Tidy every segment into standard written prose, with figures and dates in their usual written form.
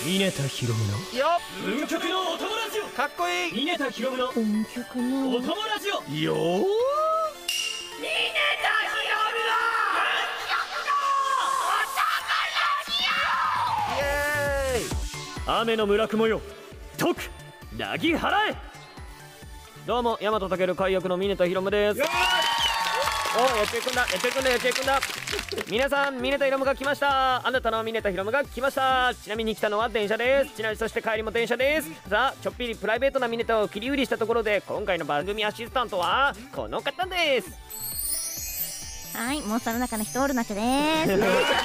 峰田ひろむのよ運極のお友ラジオ。 かっこいい。 峰田ひろむの運極のお友ラジオ。 よー。イエーイ。 雨の村雲よ解くなぎ払え。どうも大和健海役の峰田ひろむです。おやっていくんだやっていくんだやっていくんだ。皆さん峰田ひろむが来ました。あなたの峰田ひろむが来ました。ちなみに来たのは電車です。ちなみにそして帰りも電車です。さあちょっぴりプライベートな峰田を切り売りしたところで、今回の番組アシスタントはこの方です。 はい、モンスターの中の人オルナチョです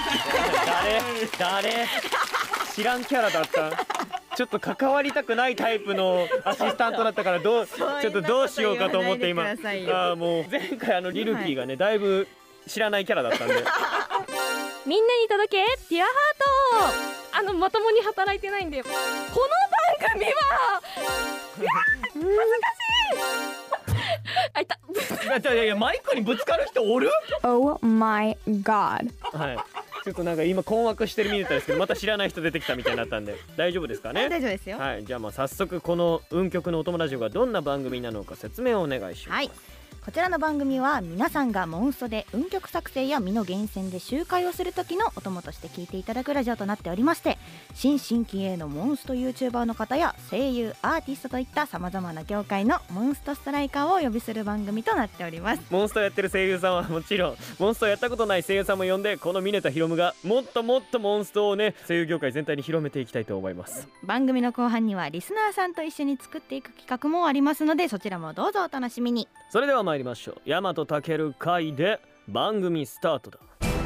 誰知らんキャラだった。ちょっと関わりたくないタイプのアシスタントだったからちょっとどうしようかと思って今もう前回リルキーがね、だいぶ知らないキャラだったんでみんなに届けディアハート。まともに働いてないんで、この番組は恥ずかしいあ、いたいやマイクにぶつかる人おる？ Oh my god。 はい、ちょっとなんか今困惑してる見てたんですけど、また知らない人出てきたみたいになったんで大丈夫ですかね？ 大丈夫ですよ。 はい、じゃあ早速この運極のお友ラジオがどんな番組なのか説明をお願いします。 はい、こちらの番組は皆さんがモンストで運曲作成や身の厳選で集会をする時のお供として聞いていただくラジオとなっておりまして、新規鋭のモンスト YouTuber の方や声優アーティストといった様々な業界のモンストストライカーをお呼びする番組となっております。 モンストやってる声優さんはもちろん、モンストやったことない声優さんも呼んで、この峰田ひろむがもっともっとモンストをね、声優業界全体に広めていきたいと思います。 番組の後半にはリスナーさんと一緒に作っていく企画もありますので、そちらもどうぞお楽しみに。 それでは参りましょう。大和健会で番組スタートだ。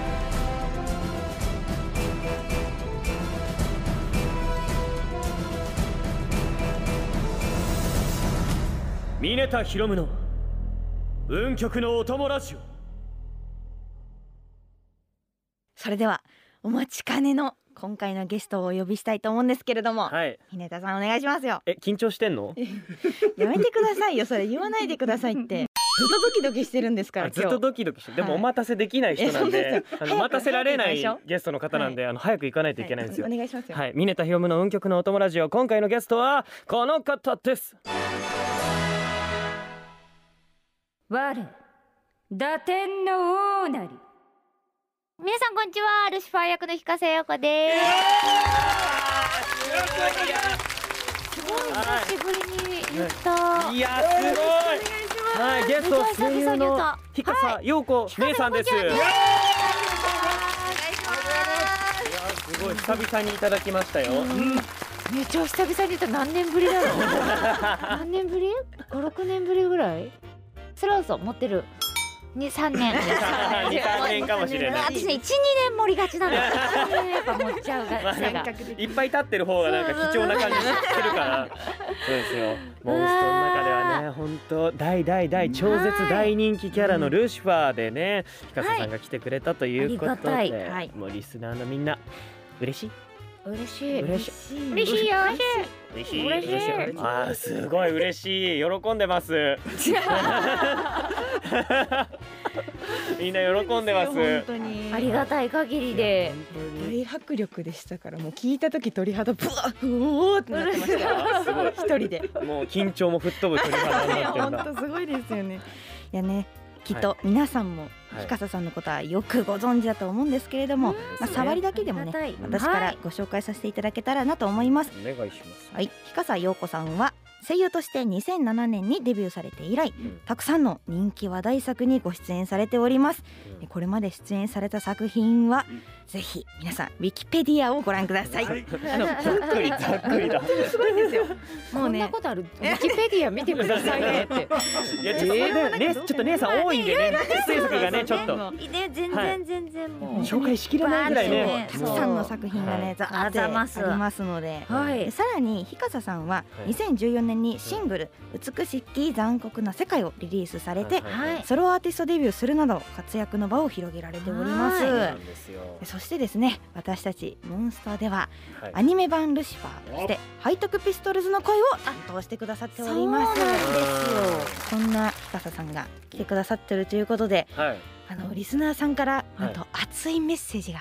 峰田ひろむの運極のお供ラジオ。 それではお待ちかねの今回のゲストをお呼びしたいと思うんですけれども、 はい、 峰田さんお願いしますよ。 緊張してんの？ やめてくださいよ、それ言わないでくださいって。ずっとドキドキしてるんですから。 ずっとドキドキして、でもお待たせできない人なんで、待たせられないゲストの方なんで、早く行かないといけないんですよ。 お願いしますよ。 はい、峰田ひろむの運極のお供ラジオ、今回のゲストはこの方です。 我打天の王なり。 皆さんこんにちは、ルシファー役の日瀬陽子です。すごい久しぶりに言った。 いやすごい。はい、ゲスト声優の日笠陽子姉さんです。すごい久々にいただきましたよ。 めちゃ久々に言った。何年ぶりだろう何年ぶり ?5、6年ぶりぐらい。それこそ持ってる2、3年 2、3年かもしれない。 私ね、1、2年盛りがちなの。 やっぱ持っちゃうがいっぱい立ってる方がなんか貴重な感じするからそうですよ。モンストの中ではね、本当大超絶大人気キャラのルシファーでね、日笠さんが来てくれたということで、もうリスナーのみんな嬉しい嬉しいよ。 嬉しい。あー、すごい嬉しい。喜んでます。みんな喜んでます。 本当にありがたい限りで大迫力でしたから、もう聞いた時鳥肌ブワーってなってましたよ。一人でもう緊張も吹っ飛ぶ鳥肌になってるんだ。 本当すごいですよね。 いやね、きっと皆さんも日笠さんのことはよくご存知だと思うんですけれども、触りだけでもね、私からご紹介させていただけたらなと思います。 お願いします。 はい、日笠陽子さんは声優として2007年にデビューされて以来、たくさんの人気話題作にご出演されております。これまで出演された作品は、ぜひ皆さんウィキペディアをご覧ください。 ざっくりだ。 すごいですよ。 もうね、こんなことある？ウィキペディア見てくださいねって。 いやちょっと姉さん多いんでね、制作がねちょっと全然もう紹介しきれないぐらいね、 たくさんの作品がね、ざーってありますので、さらに日笠さんは2014年にシングル「美しき残酷な世界」をリリースされて、ソロアーティストデビューするなど活躍の場を広げられております。そしてですね、私たちモンスターではアニメ版ルシファー、そして背徳ピストルズの声を担当してくださっております。そんな日笠さんが来てくださってるということで、リスナーさんからなんと熱いメッセージが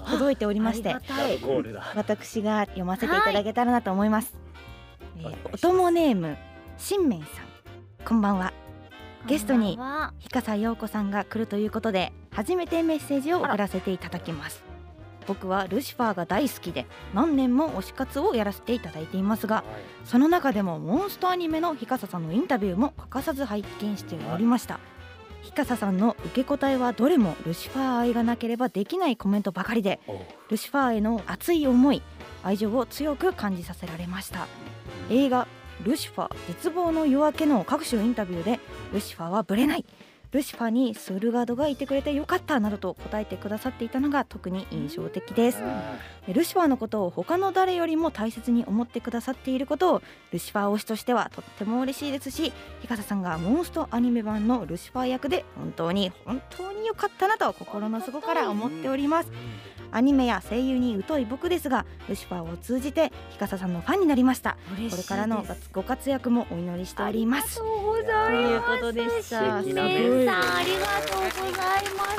届いておりまして、 ラブコールだ。 私が読ませていただけたらなと思います。おともネームしんめんさん、こんばんは。ゲストに日笠陽子さんが来るということで、初めてメッセージを送らせていただきます。僕はルシファーが大好きで何年も推し活をやらせていただいていますが、その中でもモンストアニメの日笠さんのインタビューも欠かさず拝見しておりました。日笠さんの受け答えはどれもルシファー愛がなければできないコメントばかりで、ルシファーへの熱い思い、愛情を強く感じさせられました。映画ルシファー絶望の夜明けの各種インタビューで、ルシファーはブレない、ルシファーにスルガードがいてくれてよかったなどと答えてくださっていたのが特に印象的です。ルシファーのことを他の誰よりも大切に思ってくださっていることをルシファー推しとしてはとっても嬉しいですし、日笠さんがモンストアニメ版のルシファー役で本当に良かったなと心の底から思っております。アニメや声優に疎い僕ですが、ルシファーを通じて日笠さんのファンになりました。これからのご活躍もお祈りしております。 ありがとうございます。ということでした。 しんめんさん、ありがとうございます。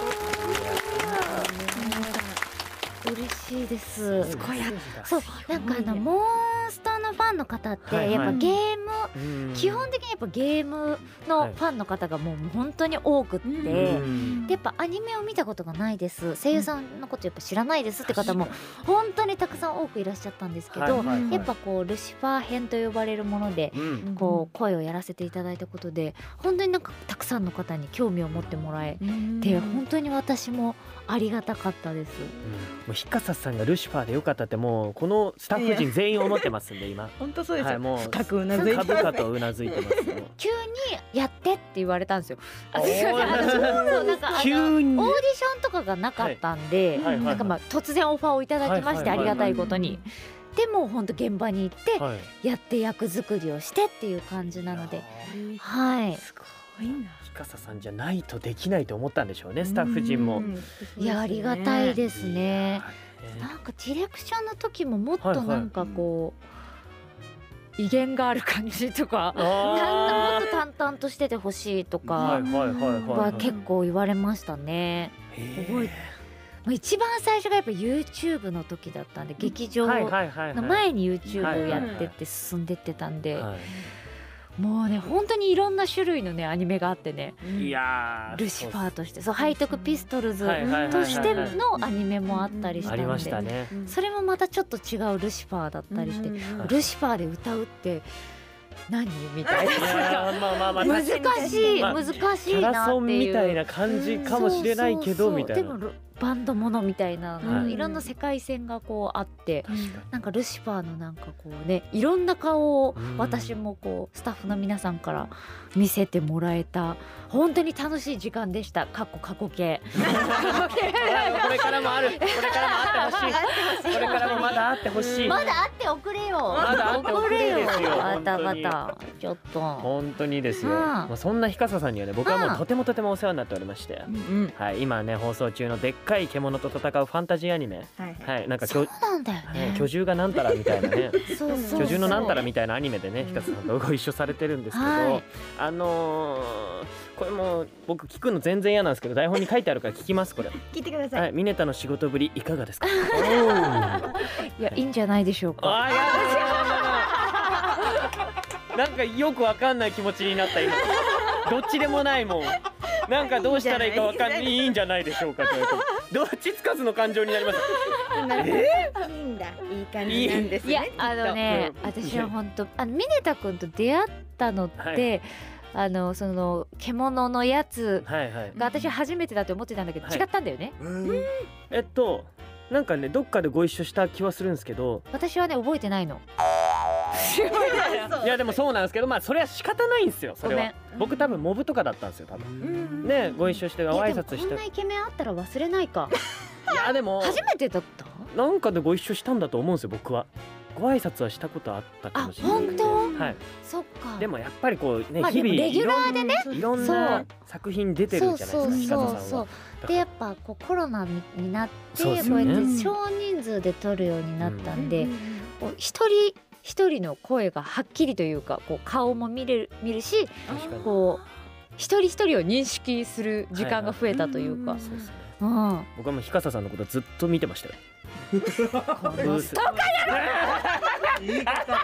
嬉しいです。 すごい。 そう、なんかモンストのファンの方ってやっぱゲーム、基本的にやっぱゲームのファンの方がもう本当に多くって、でやっぱアニメを見たことがないです、声優さんのことやっぱ知らないですって方も本当にたくさん多くいらっしゃったんですけど、やっぱこうルシファー編と呼ばれるものでこう声をやらせていただいたことで、本当になんかたくさんの方に興味を持ってもらえて、本当に私もありがたかったです。 もう日笠さんがルシファーでよかったってもうこのスタッフ陣全員思ってますんで今。 本当そうですよ。 はい、もう深くうなずいてます。 深々とうなずいてます。 急にやってって言われたんですよ。 おーそうなんか急にオーディションとかがなかったんで、なんかまあ突然オファーをいただきまして、ありがたいことに。でも本当現場に行ってやって役作りをしてっていう感じなので、はい。 すごいな。 日笠さんじゃないとできないと思ったんでしょうね、スタッフ陣も。 いや、ありがたいですね。なんかディレクションの時ももっとなんかこう威厳がある感じとか、もっと淡々としててほしいとかは結構言われましたね。覚えて、一番最初がやっぱ YouTube の時だったんで、劇場の前に YouTube やってって進んでってたんで、もうね本当にいろんな種類のねアニメがあってね、 いやルシファーとしてそう背徳ピストルズとしてのアニメもあったりしたので、それもまたちょっと違うルシファーだったりして、ルシファーで歌うって何みたいな、難しいなっていう、 キャラソンみたいな感じかもしれないけどみたいな。 バンドものみたいな、いろんな世界線がこうあって、なんかルシファーのなんかこうね、いろんな顔を私もこうスタッフの皆さんから見せてもらえた本当に楽しい時間でした。過去形これからもある、これからもあってほしい、これからもまだあってほしい、 まだあっておくれよ、 まだあっておくれですよ。 あたがたちょっと本当にですよ。まあそんな日笠さんにはね、僕はもうとてもお世話になっておりまして、はい、今ね放送中のでっかい獣と戦うファンタジーアニメ、はい、なんかそうなんだよね、 巨獣がなんたらみたいなね、巨獣のなんたらみたいなアニメでね、日笠さんとご一緒されてるんですけど、これも僕聞くの全然嫌なんですけど、台本に書いてあるから聞きます。これ聞いてください。 はい、ミネタの仕事ぶりいかがですか？ いや、いいんじゃないでしょうか。 あ、いやなんかよくわかんない気持ちになった今。どっちでもないもん。なんかどうしたらいいかわかんない、いいんじゃないでしょうかというと、どっちつかずの感情になります。 いいんだ、いい感じなんですね。 いや、私は本当ミネタ君と出会ったのって、その獣のやつが私は初めてだと思ってたんだけど、違ったんだよね。 なんかね、どっかでご一緒した気はするんですけど、 私はね覚えてないの。 いやでもそうなんですけど、まあそれは仕方ないんですよ。それは僕多分モブとかだったんですよ、多分ね。ご一緒してご挨拶して、 こんなイケメンあったら忘れないか。 いやでも初めてだった。 なんかでご一緒したんだと思うんですよ、僕は。ご挨拶はしたことあったかもしれない。 本当？ はい。 そっか。 でもやっぱりこうね、日々 レギュラーでね、 いろんな作品出てるじゃないですか、日笠さんは。 でやっぱこうコロナになってこうやって少人数で撮るようになったんで、一人一人の声がはっきりというか、こう顔も見るし、こう一人一人を認識する時間が増えたというか、 僕はもう日笠さんのことずっと見てましたよ。 このストーカー言い方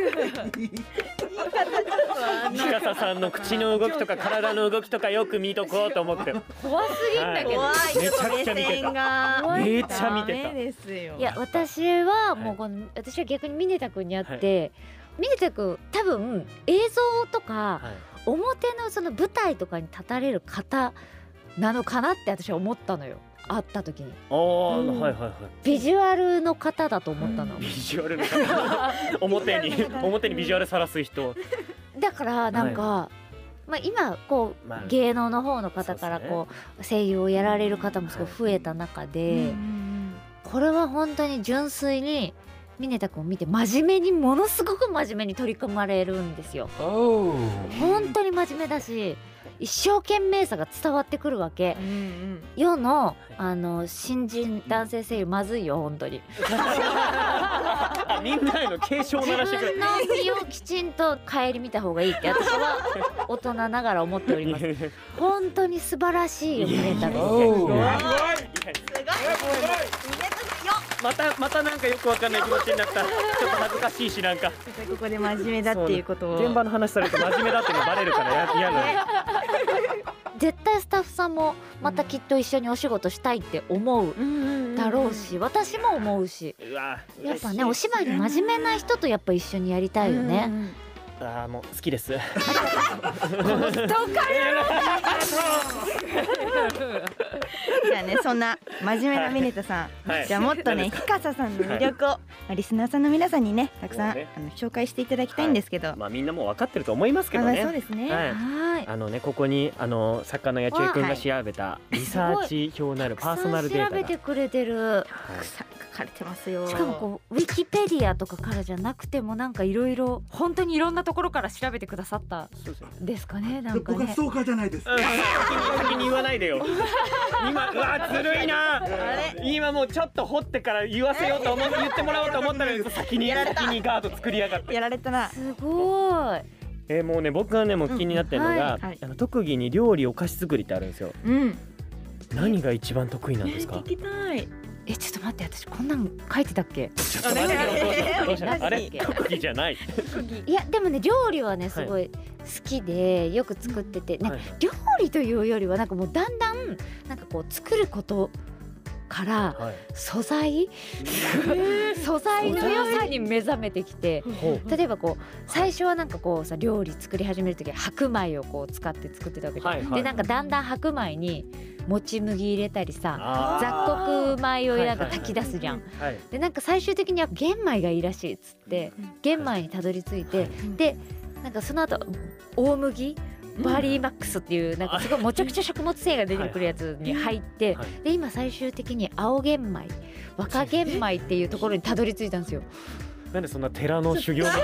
日笠さんの口の動きとか体の動きとかよく見とこうと思って怖すぎんだけど、 怖い。 めちゃくちゃ見てた。めっちゃ見てた。 ですよ。 いや私はもうこの、私は逆にミネタ君に会って、ミネタ君多分映像とか、表のその舞台とかに立たれる方なのかなって私は思ったのよ、会った時に。 はいはいはい。 ビジュアルの方だと思ったの。 ビジュアルの表にビジュアルさらす人。 だからなんか、まあ今こう芸能の方の方からこう声優をやられる方もすごい増えた中で、これは本当に純粋にミネタ君を見て真面目に、ものすごく真面目に取り組まれるんですよ。本当に真面目だし、一生懸命さが伝わってくるわけ。世の新人男性声優まずいよ本当に。 みんなへの警鐘を鳴らしてくれ。 自分の振りをきちんと顧みた方がいいって私は大人ながら思っております。本当に素晴らしいよミネタ君。 またなんかよくわかんない気持ちになった。ちょっと恥ずかしいし、なんかここで真面目だっていうことを現場の話されると真面目だっていうのバレるから嫌なの。 絶対スタッフさんもまたきっと一緒にお仕事したいって思うだろうし、私も思うし、やっぱねお芝居に真面目な人とやっぱ一緒にやりたいよね。 もう好きです。 このストーカーじゃあね、そんな真面目なミネタさん、じゃあもっとね日笠さんの魅力をリスナーさんの皆さんにねたくさん紹介していただきたいんですけど、 まあみんなもう分かってると思いますけどね。 そうですね。 ここに作家の八千恵くんが調べたリサーチ表なるパーソナルデータが調べてくれてる。 書かれてますよ。 しかもこうウィキペディアとかからじゃなくてもなんかいろいろ本当にいろんなところから調べてくださったですかね。なんかね。 僕はストーカーじゃないです。 先に言わないでよ。今ずるいな。今もうちょっと掘ってから言わせようと言ってもらおうと思ったのに先にガード作りやがって。 やられたな。 すごい。 もうね僕がねもう気になってるのが特技に料理お菓子作りってあるんですよ。何が一番得意なんですか。 聞きたい。 ちょっと待って、私こんなん書いてたっけ。 あれ特技じゃない。 いやでもね料理はねすごい好きでよく作っててね、料理というよりはなんかもうだんだんなんかこう作ることから素材の良さに目覚めてきて、例えばこう最初はなんかこうさ料理作り始める時は白米をこう使って作ってたわけじゃん。でなんかだんだん白米にもち麦入れたりさ雑穀米をなんか炊き出すじゃん。でなんか最終的には玄米がいいらしいっつって玄米にたどり着いて、でなんかその後大麦バーリーマックスっていうなんかすごいもちゃくちゃ食物繊維が出てくるやつに入って、で今最終的に青玄米若玄米っていうところにたどり着いたんですよ。 なんでそんな寺の修行みたい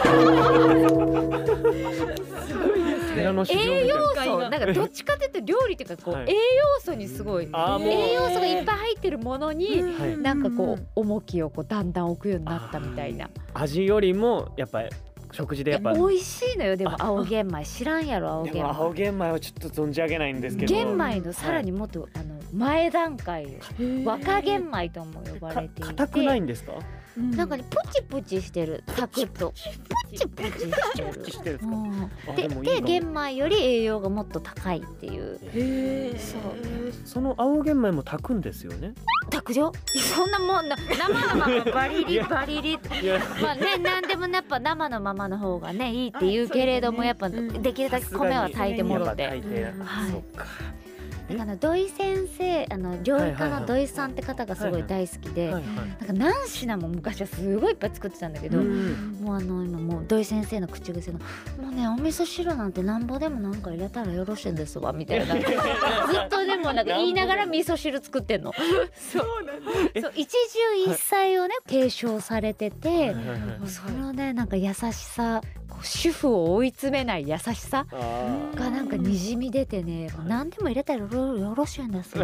な。 栄養素なんかどっちかというと料理っていうかこう栄養素にすごい栄養素がいっぱい入ってるものになんかこう重きをこうだんだん置くようになったみたいな。 味よりもやっぱり食事でやっぱ美味しいのよ。でも青玄米知らんやろ。青玄米。 青玄米はちょっと存じ上げないんですけど。 玄米のさらにもっと前段階若玄米とも呼ばれていて。 硬くないんですか？ なんかねプチプチしてる。炊くとプチプチしてる。で玄米より栄養がもっと高いっていう。 その青玄米も炊くんですよね。 炊くよ。そんなもん生のままバリリバリリ。まあねなんでもやっぱ生のままの方がねいいって言うけれどもやっぱできるだけ米は炊いてもろて。はい。土井先生料理家の土井さんって方がすごい大好きで、なんか何品も昔はすごいいっぱい作ってたんだけど、もう今もう土井先生の口癖のもうねお味噌汁なんてなんぼでもなんか入れたらよろしいんですわみたいなずっとでもなんか言いながら味噌汁作ってんの。そう一汁一菜をね提唱されてて、そのねなんか優しさ主婦を追い詰めない優しさがなんかにじみ出てね、何でも入れたらよろしいんですよ。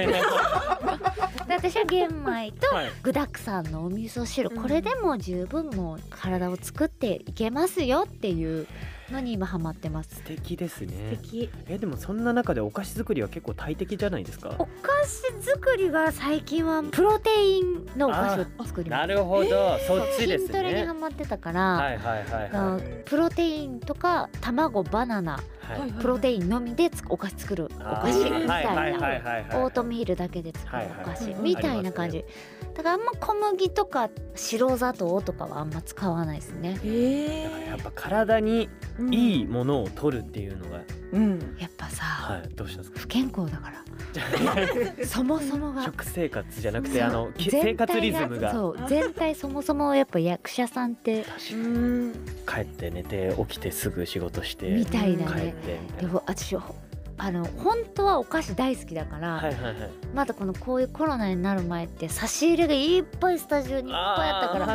私は玄米と具だくさんのお味噌汁、これでも十分もう体を作っていけますよっていうのに今ハマってます。 素敵ですね。 素敵。 でもそんな中でお菓子作りは結構大敵じゃないですか？ お菓子作りは最近はプロテインのお菓子を作ります。 なるほど、そっちですね。 筋トレにハマってたから、 はいはいはいはい。 プロテインとか卵、バナナ、 はいプロテインのみでお菓子作るお菓子みたいな、オートミールだけで作るお菓子みたいな感じ。だからあんま小麦とか白砂糖とかはあんま使わないですね。 だからやっぱ体にいいものを取るっていうのが、 やっぱさ、 はい、どうしたんですか？ 不健康だからそもそもが食生活じゃなくて生活リズムが、 そう全体そもそもやっぱ役者さんって帰って寝て起きてすぐ仕事してみたいなね。 帰ってみたいな。 でも私本当はお菓子大好きだから、まだこういうコロナになる前って差し入れがいっぱいスタジオにいっぱいあったから、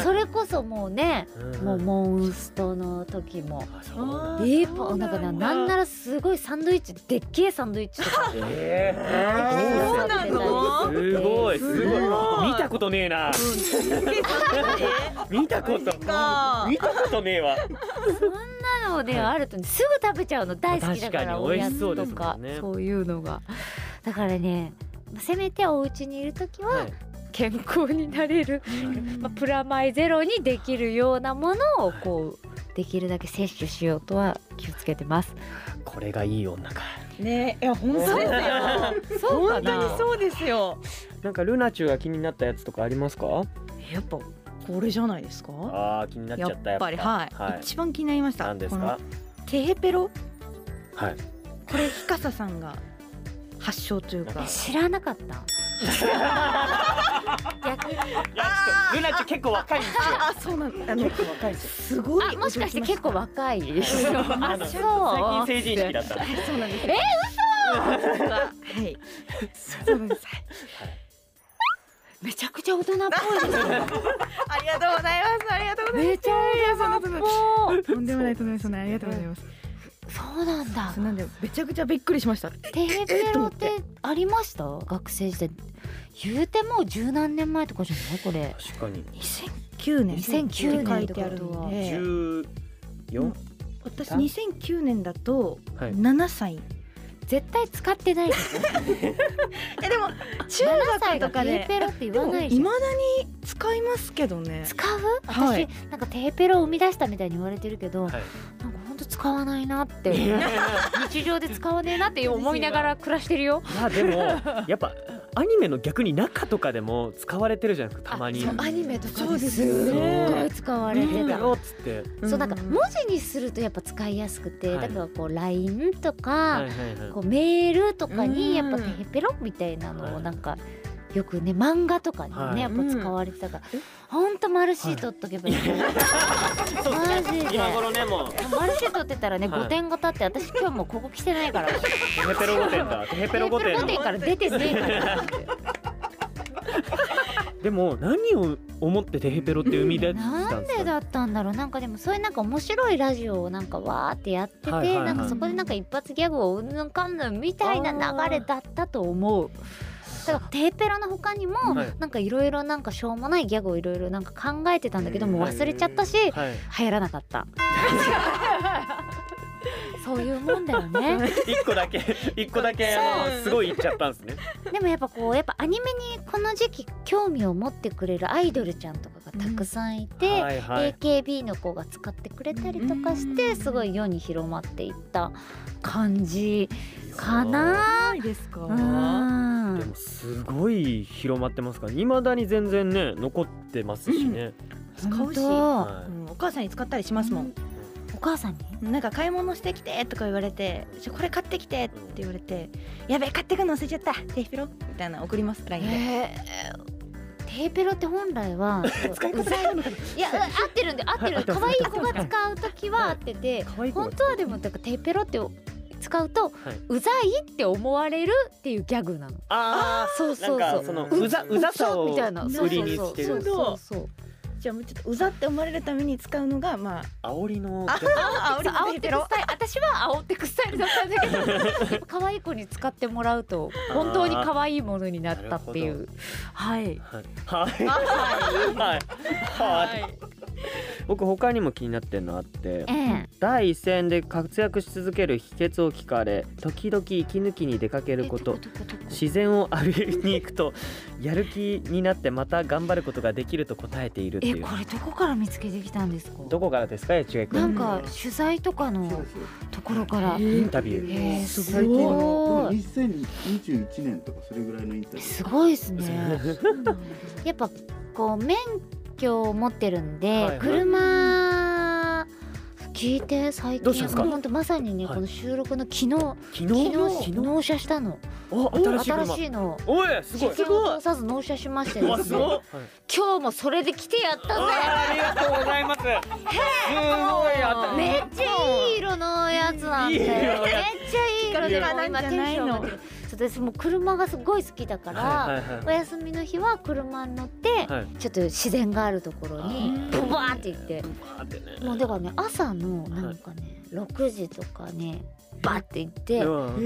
それこそもうね、もうモンストの時もいっぱいなんならすごいサンドイッチ、でっけえサンドイッチとかそうなの？ すごいすごい、見たことねえな。見たことねえわ。 そんなのであるとすぐ食べちゃうの大好きだから、おやつとかそういうのが。だからね、せめてお家にいるときは健康になれる、プラマイゼロにできるようなものをこうできるだけ摂取しようとは気をつけてます。 これがいい女かね。いや本当ですよ。 そうかな。 本当にそうですよ。 なんかルナチュウが気になったやつとかありますか？ やっぱこれじゃないですか？ 気になっちゃった。 やっぱり一番気になりました。 何ですか？ テヘペロ。 はい。 これひかささんが発祥というか。 知らなかった。逆に。 ルナチュウ結構若いんですよ。 そうなんだ。 結構若いです。 すごい。 もしかして結構若い。そう。 最近成人式だった。 そうなんです。 嘘。 はい。そうなんです。 めちゃくちゃ大人っぽいですよ。 ありがとうございます。ありがとうございます。 めちゃ大人っぽい。 とんでもないとんでもない、そんなありがとうございます。 そうなんだ。 なんでめちゃくちゃびっくりしました。 テヘペロってありました？学生時代。言うてもう十何年前とかじゃないこれ。 確かに。 2009年。 2009年って書いてあるので。 14？ 私2009年だと7歳。 絶対使ってないですよ。 でも中学とかでテヘペロって言わないじゃん。 未だに使いますけどね。 使う？私なんかテヘペロを生み出したみたいに言われてるけど、なんか本当使わないなって、日常で使わねえなって思いながら暮らしてるよ。 いやでもやっぱアニメの逆に中とかでも使われてるじゃないですか、たまに。 アニメとかですごい使われてた。 っつって。 そうなんか文字にするとやっぱ使いやすくて、だからこう LINE とかこうメールとかにやっぱテヘペロみたいなのをなんかよくね、漫画とかにねやっぱ使われてたから、ほんとマルシー取っとけばいい。マジで今頃ね、もうマルシー取ってたらね5点が経って、私今日もうここ来てないから。テヘペロ5点だ。テヘペロ5点から出てねえから。 でも何を思ってテヘペロって生み出したんですか？ なんでだったんだろう。なんかでもそういうなんか面白いラジオをなんかわーってやってて、なんかそこでなんか一発ギャグをうんぬんかんぬんみたいな流れだったと思う。だからテヘペロの他にもなんかいろいろなんかしょうもないギャグをいろいろなんか考えてたんだけども忘れちゃったし、流行らなかった。そういうもんだよね。 一個だけすごい言っちゃったんですね。 でもやっぱこうやっぱアニメにこの時期興味を持ってくれるアイドルちゃんとかがたくさんいて、AKB の子が使ってくれたりとかしてすごい世に広まっていった感じかな。 ですか？ でもすごい広まってますから、未だに全然ね残ってますしね。 使うし、お母さんに使ったりしますもん。 お母さんになんか買い物してきてとか言われて、これ買ってきてって言われて、やべえ買ってくの忘れちゃったテヘペロみたいな送ります。LINE で。 テヘペロって本来は使い方ないのかな。 いや合ってるんで合ってる。可愛い子が使うときは合ってて、本当はでもだからテヘペロって使うとうざいって思われるっていうギャグなの。そうそうそう。 そのうざさを売りにしてる。 そうそう。じゃあもうちょっとうざって思われるために使うのがまあ煽りの煽ってくスタイル。私は煽ってくスタイルだったんだけど、可愛い子に使ってもらうと本当に可愛いものになったっていう。はい。 僕他にも気になってるのあって、第一線で活躍し続ける秘訣を聞かれ、時々息抜きに出かけること、自然を歩きに行くとやる気になってまた頑張ることができると答えているっていう。 これどこから見つけてきたんですか？ どこからですか、ちえくん。 なんか取材とかのところからインタビュー。 す最近ごのい。 2021年とかそれぐらいのインタビュー。 すごいですね。やっぱこう免許を持ってるんで、車聞いて最近どうしたんですか？ 本当まさにね、この収録の昨日昨日納車したの。新しいの。 おい、すごい。 試験を通さず納車しましてですね。今日もそれで来てやったぜ。 ありがとうございます。すごいやった。 めっちゃいい色のやつなんで。めっちゃいい色でもう今テンション上がってる。私もう車がすごい好きだから、お休みの日は車に乗って、ちょっと自然があるところにドバーって行って、もうだからね、朝のなんかね6時とかねバッて行って、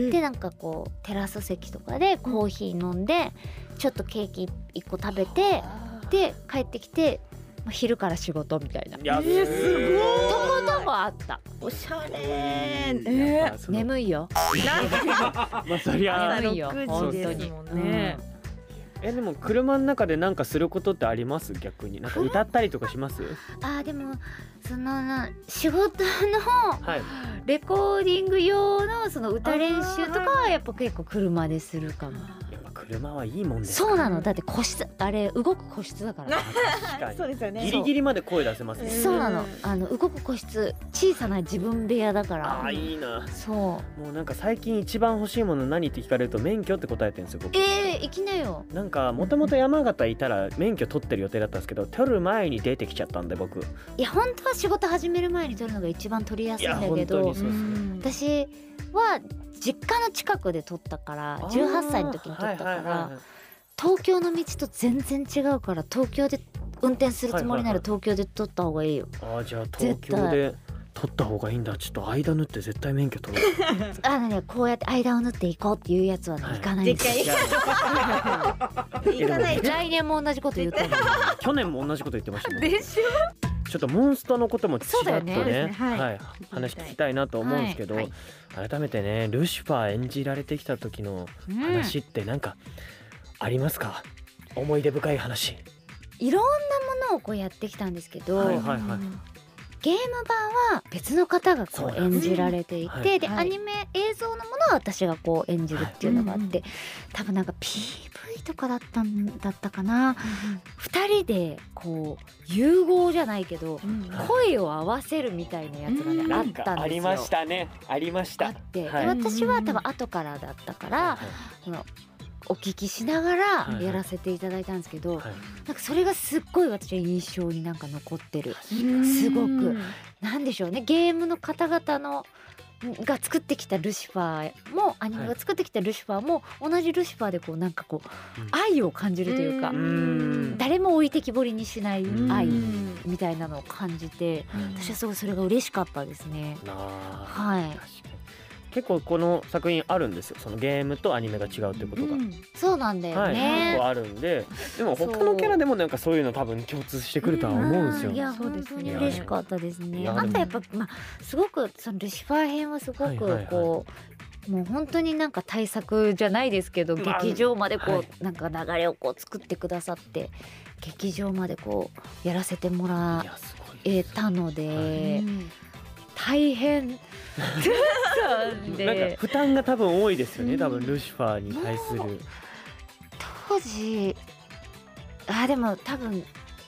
でなんかこうテラス席とかでコーヒー飲んで、ちょっとケーキ1個食べて、で帰ってきて昼から仕事みたいな。 いや、すごい。 とこともあった。 おしゃれ。 眠いよ。 まあそりゃ眠いよ。本当に。 でも車の中でなんかすることってあります？逆になんか歌ったりとかします？ でもその仕事のレコーディング用のその歌練習とかはやっぱ結構車でするかも。 車はいいもんです。 そうなの。だって個室、あれ動く個室だから。 確かに。 そうですよね。 ギリギリまで声出せますね。 そうなの。動く個室、小さな自分部屋だから。 いいな。 そう。 もうなんか最近一番欲しいもの何って聞かれると免許って答えてるんですよ。僕。 行きなよ。 なんかもともと山形いたら免許取ってる予定だったんですけど、取る前に出てきちゃったんで僕。 いや本当は仕事始める前に取るのが一番取りやすいんだけど、私は実家の近くで取ったから、18歳の時に取ったから。東京の道と全然違うから、東京で運転するつもりなら東京で取った方がいいよ。 じゃあ東京で取った方がいいんだ。ちょっと間縫って絶対免許取る。 ね、こうやって間を縫っていこうっていうやつはね、行かないんですよ。 行かない。 来年も同じこと言ってる。 去年も同じこと言ってましたもん。 でしょ。 ちょっとモンストのこともちらっとね、 はい、 話聞きたいなと思うんですけど、改めてね、ルシファー演じられてきた時の話ってなんかありますか？思い出深い話。 いろんなものをこうやってきたんですけど、ゲーム版は別の方がこう演じられていて、でアニメ映像のものは私がこう演じるっていうのがあって、多分なんか PV とかだったかな、2人でこう融合じゃないけど、声を合わせるみたいなやつがね、あったんですよ。 ありましたね。ありました。 で私は多分後からだったから、お聞きしながらやらせていただいたんですけど、なんかそれがすっごい私は印象になんか残ってる。すごくなんでしょうね、ゲームの方々のが作ってきたルシファーも、アニメが作ってきたルシファーも同じルシファーでこうなんかこう愛を感じるというか、誰も置いてきぼりにしない愛みたいなのを感じて、私はすごいそれが嬉しかったですね。はい。 結構この作品あるんですよ、そのゲームとアニメが違うってことが。 そうなんだよね。 結構あるんで、でも他のキャラでもなんかそういうの多分共通してくるとは思うんですよ。 いや本当に嬉しかったですね。あとやっぱすごくそのルシファー編はすごくこうもう本当になんか対策じゃないですけど、劇場までこうなんか流れをこう作ってくださって、劇場までこうやらせてもらえたので大変。 なんか負担が多分多いですよね、多分ルシファーに対する。 当時でも多分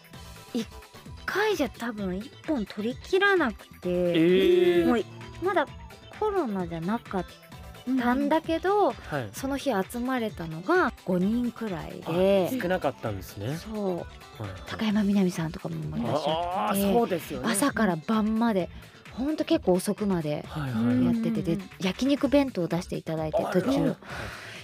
1回じゃ多分1本取り切らなくて、もうまだコロナじゃなかったんだけど、その日集まれたのが5人くらいで、 少なかったんですね。 そう、高山みなみさんとかもいらっしゃって、 そうですよね、 朝から晩までほんと結構遅くまでやってて、で焼肉弁当を出していただいて、途中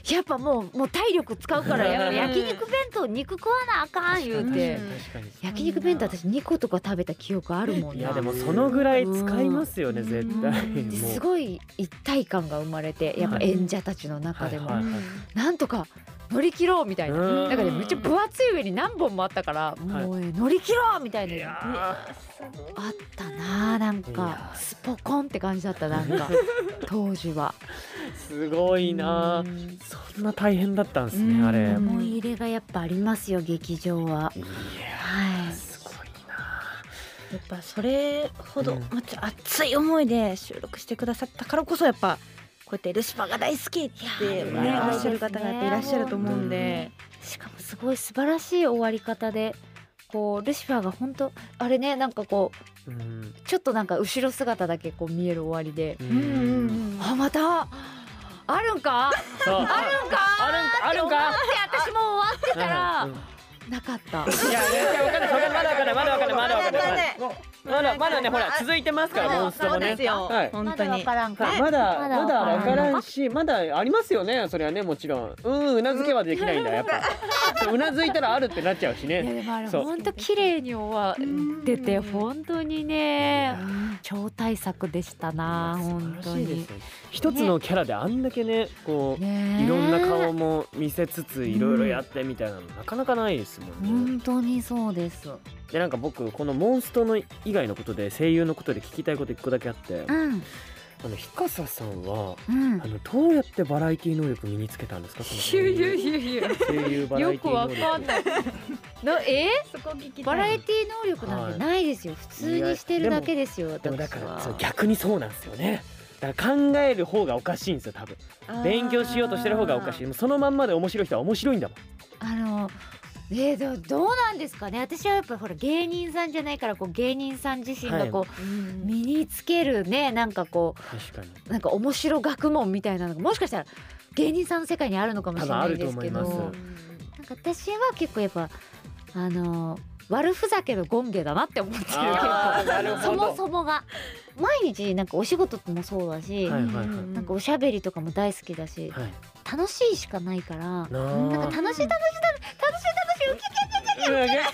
やっぱもう体力使うからやっぱ焼肉弁当肉食わなあかん言うて、焼肉弁当私2個とか食べた記憶あるもんな。 いやでもそのぐらい使いますよね絶対。 すごい一体感が生まれて、やっぱ演者たちの中でもなんとか乗り切ろうみたいな、なんかねめっちゃ分厚い上に何本もあったからもう乗り切ろうみたいなあったな。なんかスポコンって感じだった。なんか当時はすごいな。そんな大変だったんですねあれ。 思い入れがやっぱありますよ劇場は。 いやすごいな。 やっぱそれほど熱い思いで収録してくださったからこそやっぱこうやってルシファーが大好きってねいらっしゃる方がやっぱいらっしゃると思うんで、 しかもすごい素晴らしい終わり方で、こうルシファーが本当あれね、なんかこうちょっとなんか後ろ姿だけこう見える終わりで、あまたあるんかあるんかって思って私も終わってたらなかった。 いやわかんないまだわかんないまだねほら続いてますからモンストもね。 本当にまだわからんしまだありますよね。それはねもちろんうなずけはできないんだやっぱ。うなずいたらあるってなっちゃうしね。 いやでもあれ本当綺麗に終わってて本当にね超大作でしたな。本当に一つのキャラであんだけねこういろんな顔も見せつついろいろやってみたいなのなかなかないですもんね。 本当にそうです。 でなんか僕このモンストの以外のことで声優のことで聞きたいこと一個だけあって、ひかささんはどうやってバラエティ能力身につけたんですか？ いや声優バラエティ能力。よくわかんない。 バラエティ能力なんてないですよ。普通にしてるだけですよ。 でもだから逆にそうなんですよね。だから考える方がおかしいんですよ多分。勉強しようとしてる方がおかしい。そのまんまで面白い人は面白いんだもん。 どうなんですかね。私はやっぱほら芸人さんじゃないからこう芸人さん自身がこう身につけるねなんかこうなんか面白学問みたいなのがもしかしたら芸人さんの世界にあるのかもしれないですけど、なんか私は結構やっぱ悪ふざけの権下だなって思ってる。結構そもそもが毎日なんかお仕事もそうだし、なんかおしゃべりとかも大好きだし、楽しいしかないから、なんか楽しいウキキキキキ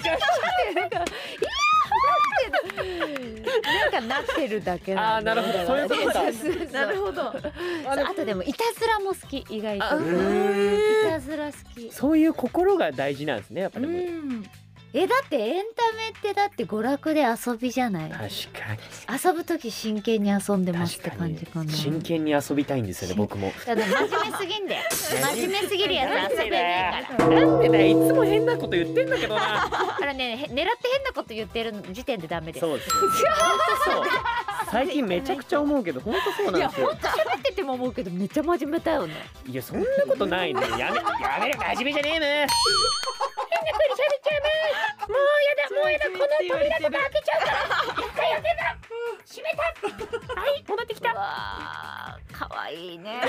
なんかなってるだけなんで。 なるほどそういうことか。 なるほど。あとでもいたずらも好き。意外といたずら好き。 そういう心が大事なんですねやっぱり。 だってエンタメってだって娯楽で遊びじゃない。 確かに遊ぶとき真剣に遊んでますって感じかな。 真剣に遊びたいんですよね僕も。 真面目すぎんだよ。真面目すぎるやつ遊べないかなら。 んでだよいつも変なこと言ってんだけどな。 あれね狙って変なこと言ってる時点でダメです。 そうですよ。そう最近めちゃくちゃ思うけど本当そうなんですよ。 いや本当喋ってても思うけどめっちゃ真面目だよね。 いやそんなことないね。やめる真面目じゃねえな。変な声で喋っちゃうな。もうやだこの扉とか開けちゃうから一回開けた閉めた。はい戻ってきた。 かわいいね。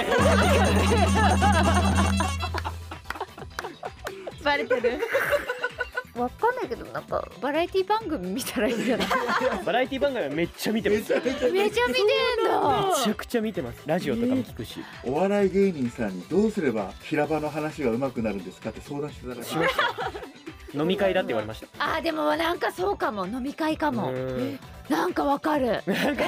バレてる。 わかんないけどなんかバラエティ番組見たらいいんじゃない。 バラエティ番組はめっちゃ見てます。 めちゃ見てんだ。 めちゃくちゃ見てます。ラジオとかも聞くし。 お笑い芸人さんにどうすれば平場の話が上手くなるんですかって相談してたらしました。 飲み会だって言われました。 でもなんかそうかも。飲み会かも。なんかわかる。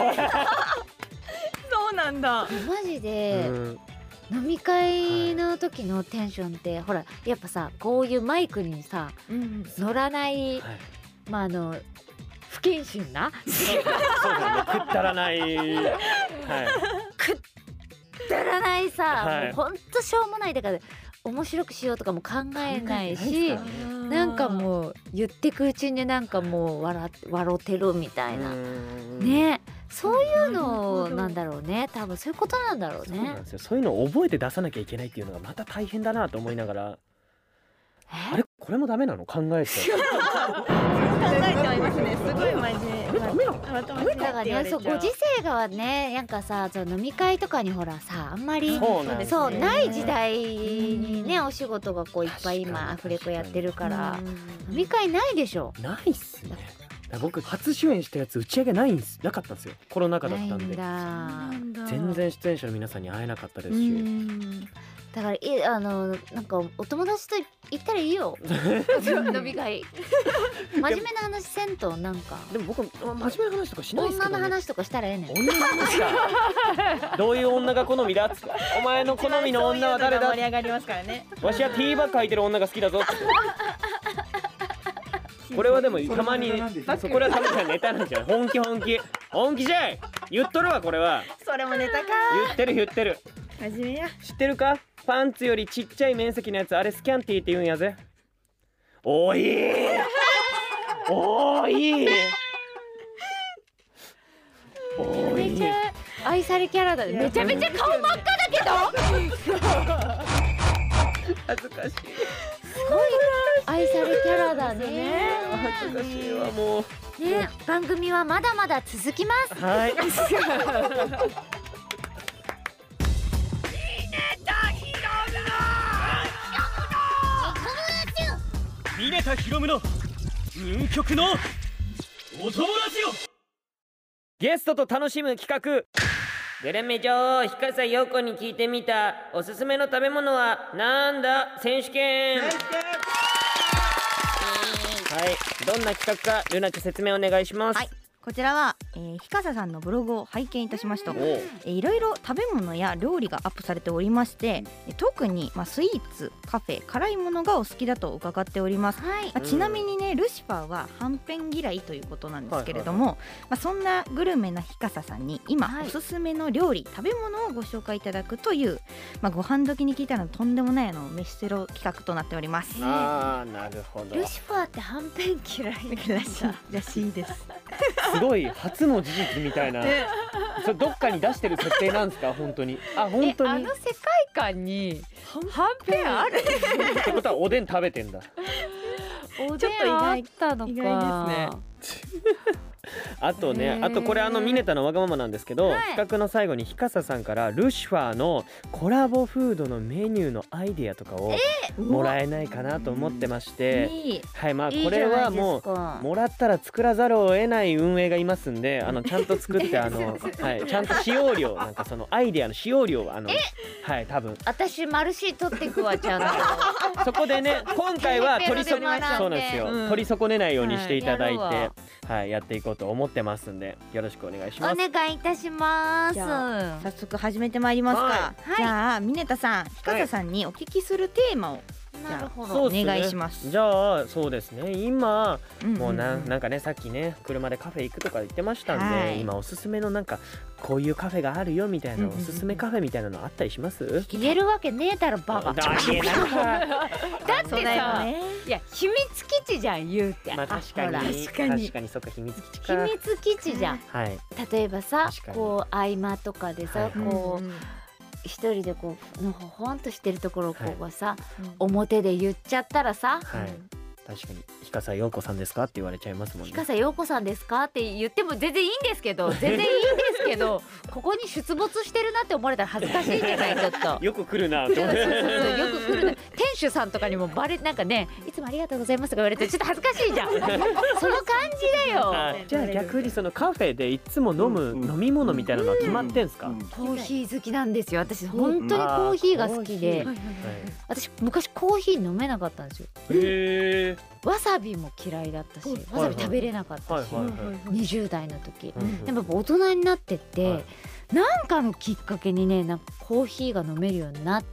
そうなんだ。 マジで飲み会の時のテンションってほらやっぱさこういうマイクにさ乗らない不謹慎なそうだねくったらないくったらないさもうほんとしょうもないだから面白くしようとかも考えないしなんかもう言ってくうちになんかもう笑ってるみたいなね。そういうのなんだろうね。多分そういうことなんだろうね。 そうなんですよ。そういうのを覚えて出さなきゃいけないっていうのがまた大変だなと思いながら、あれこれもダメなの？考えて考えてはいますね。すごい真面目。 ダメなの？ だからね、そうご時世がねなんかさ飲み会とかにほらさあんまりそうない時代にねお仕事がこういっぱい今アフレコやってるから飲み会ないでしょ。 ないっすね。僕初主演したやつ打ち上げなかったんですよ。コロナ禍だったんで全然出演者の皆さんに会えなかったですしだからなんかお友達と行ったらいいよ飲み会真面目な話せんとなんかでも僕真面目な話とかしないですけどね。 女の話とかしたらええねん。 女の話かどういう女が好みだっつってお前の好みの女は誰だ盛り上がりますからね。 わしはティーバッグ履いてる女が好きだぞっつってこれはでもたまにそこらはたまにネタなんじゃない。本気じゃい言っとるわこれは。 それもネタか。 言ってる真面目や。 知ってるか。パンツよりちっちゃい面積のやつあれスキャンティーって言うんやぜ。おいめちゃ愛されキャラだね。めちゃめちゃ顔真っ赤だけど恥ずかしい。 すごい愛されキャラだね。 恥ずかしいわもうね。番組はまだまだ続きます。 はい峰田ひろむの運極のお友達よ。ゲストと楽しむ企画グルメ女王日笠陽子に聞いてみたおすすめの食べ物はなんだ選手権。はい、どんな企画かルナちゃん説明お願いします。 はい、こちらは、日笠さんのブログを拝見いたしました。いろいろ食べ物や料理がアップされておりまして、特に、スイーツ、カフェ、辛いものがお好きだと伺っております。ちなみにね、ルシファーははんぺん嫌いということなんですけれども、そんなグルメな日笠さんに今、おすすめの料理、食べ物をご紹介いただくという、ご飯時に聞いたらとんでもない飯テロ企画となっております。 あー、なるほど。 ルシファーってはんぺん嫌いらしいです。 すごい初の事実みたいな。それどっかに出してる設定なんですか本当に。あ、本当に。 あの世界観にはんぺんあるってことはおでん食べてんだ。 おでんあったのか。 意外ですね。 あとね、あとこれミネタのわがままなんですけど、企画の最後に日笠さんからルシファーのコラボフードのメニューのアイデアとかをもらえないかなと思ってまして、はい、これはもうもらったら作らざるを得ない運営がいますんで、ちゃんと作ってはい、ちゃんと使用料なんかそのアイデアの使用料ははい多分私マルシー取ってくわちゃんと。 そこでね今回はそうなんですよ、取り損ねないようにしていただいて、はい、やっていこうと思ってますんでよろしくお願いします。 お願いいたします。 早速始めてまいりますか。じゃあミネタさん、日笠さんにお聞きするテーマをなるほど、 お願いします。 じゃあそうですね、今もうなんかね、さっきね車でカフェ行くとか言ってましたんで、今おすすめのなんかこういうカフェがあるよみたいなおすすめカフェみたいなのあったりします？ 言えるわけねえだろバカ。 だってさ、いや秘密基地じゃん言うて。 まあ確かにそっか、秘密基地か。 秘密基地じゃん。例えばさ、こう合間とかでさ、こう一人でこうのほほんとしてるところをこうさ、表で言っちゃったらさ、 確かに日笠陽子さんですかって言われちゃいますもんね。 日笠陽子さんですかって言っても全然いいんですけどここに出没してるなって思われたら恥ずかしいじゃないちょっと。 よく来るなと。 よく来るな。店主さんとかにもなんかね、いつもありがとうございますとか言われてちょっと恥ずかしいじゃん。その感じだよ。 じゃあ逆にそのカフェでいつも飲む飲み物みたいなのは決まってんすか？ コーヒー好きなんですよ私。本当にコーヒーが好きで、私昔コーヒー飲めなかったんですよ。 へー。 わさびも嫌いだったし、わさび食べれなかったし、20代の時。でもやっぱ大人になってってなんかのきっかけにね、なんかコーヒーが飲めるようになって、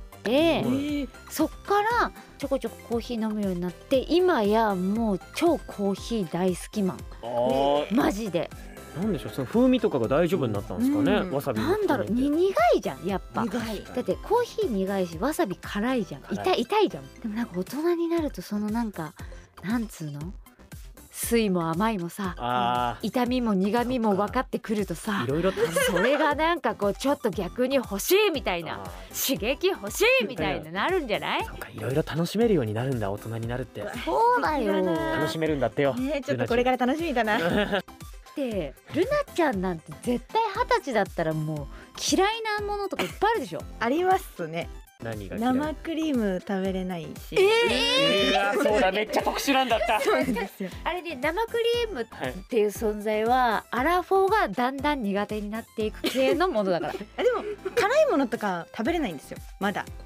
そっからちょこちょこコーヒー飲むようになって、今やもう超コーヒー大好きマン。マジで。 なんでしょう、その風味とかが大丈夫になったんですかね、わさび。 なんだろう、苦いじゃんやっぱ。だってコーヒー苦いし、わさび辛いじゃん。痛いじゃん。でもなんか大人になるとそのなんかなんつうの、酸も甘いもさ、痛みも苦みも分かってくるとさ、それがなんかこうちょっと逆に欲しいみたいな、刺激欲しいみたいななるんじゃない？ そうか、いろいろ楽しめるようになるんだ大人になるって。 そうだよ。 楽しめるんだってよ。 ちょっとこれから楽しみだな。 でルナちゃんなんて絶対20歳だったらもう嫌いなものとかいっぱいあるでしょ？ ありますね。 何が嫌い？ 生クリーム食べれないし。 そうだ、めっちゃ特殊なんだった。 そうですよ。 あれね、生クリームっていう存在は、アラフォーがだんだん苦手になっていく系のものだから。 でも辛いものとか食べれないんですよまだ。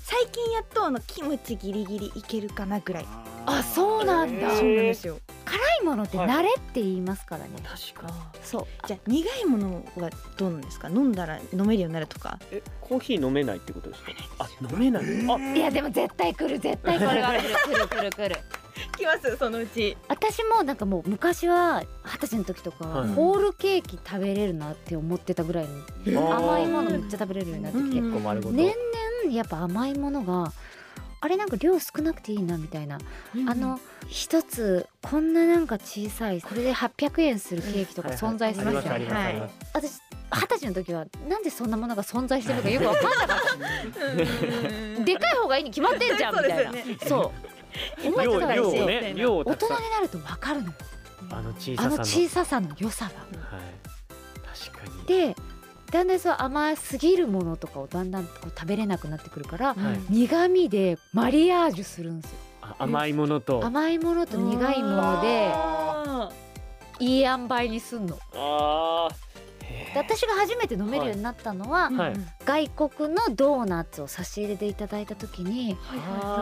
最近やっとキムチギリギリいけるかなぐらい。 あ、そうなんだ。 そうなんですよ。 辛いものって慣れって言いますからね。 確かそう。 じゃあ苦いものはどうなんですか？飲んだら飲めるようになるとか。 コーヒー飲めないってことですか？あ、飲めない。あ、 いやでも絶対来る、絶対これが来る。 来ますそのうち。 私もなんかもう昔は20歳の時とかはホールケーキ食べれるなって思ってたぐらいに甘いものめっちゃ食べれるようになってきて、年々やっぱ甘いものがあれなんか量少なくていいなみたいな、一つこんななんか小さいこれで800円するケーキとか存在しますよね。私20歳の時はなんでそんなものが存在してるのかよく分かんなかったでかい方がいいに決まってんじゃんみたいな。そう思ってたからですよ。大人になると分かるの、あの小ささの良さが。 確かに。 でだんだんそう甘すぎるものとかをだんだんこう食べれなくなってくるから、苦味でマリアージュするんですよ。 甘いものと苦いものでいい塩梅にすんの。で私が初めて飲めるようになったのは、外国のドーナツを差し入れでいただいた時に、これ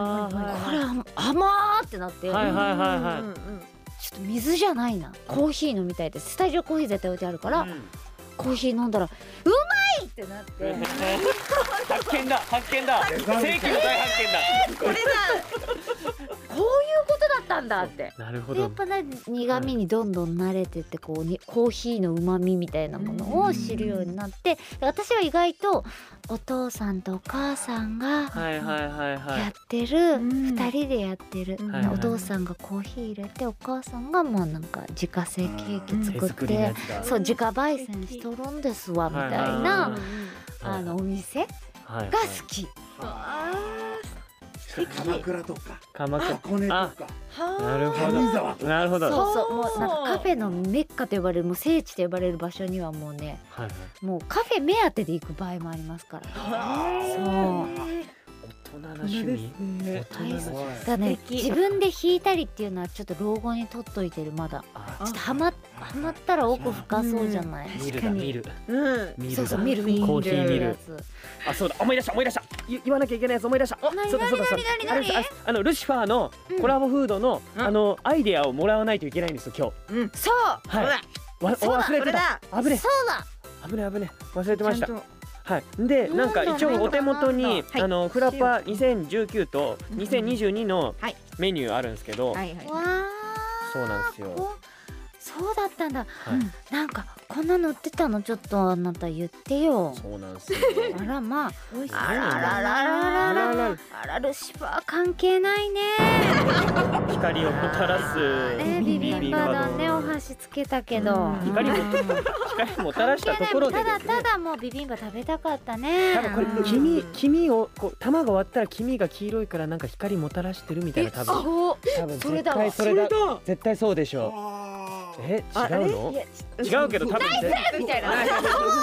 甘ーってなって、ちょっと水じゃないな、コーヒー飲みたいです。スタジオコーヒー絶対置いてあるから、コーヒー飲んだらうまいってなって、 発見だ世紀の大発見だ、 これだこういうことだったんだって。 なるほど。 でやっぱね、苦味にどんどん慣れてってこうにコーヒーの旨味みたいなものを知るようになって、私は意外とお父さんとお母さんがやってる、2人でやってる、お父さんがコーヒー入れてお母さんがもうなんか自家製ケーキ作って、そう自家焙煎しとるんですわみたいなお店が好き。 鎌倉とか鎌倉、 箱根とか、 なるほどなるほど。 そうもうなんかカフェのメッカと呼ばれる、もう聖地と呼ばれる場所にはもうね、もうカフェ目当てで行く場合もありますから。そう大人な趣味。 だね、自分で弾いたりっていうのはちょっと老後に取っといてる。まだちょっとハマったら奥深そうじゃない。 確かに見る、 そう見るコーヒー見る。あ、そうだ、思い出した言わなきゃいけないやつ思い出した。そうだ、ルシファーのコラボフードのアイデアをもらわないといけないんですよ今日。 そう忘れてた。危ね忘れてました。はい、でなんか一応お手元にフラパ2019と2022のメニューあるんですけど、そうなんですよ。 そうだったんだ。なんかこんなの売ってたの、ちょっとあなた言ってよ。 そうなんですよ。 あらまあ、あらルシファー関係ないね。 光をもたらすビビンバだね、お箸つけたけど。 光もたらしたところで、 ただもうビビンバ食べたかったね。 多分これ黄身をこう卵割ったら黄身が黄色いからなんか光もたらしてるみたいな、多分絶対それだ。絶対そうでしょう。違うの？違うけど多分ナイスみたいな。ナイスっ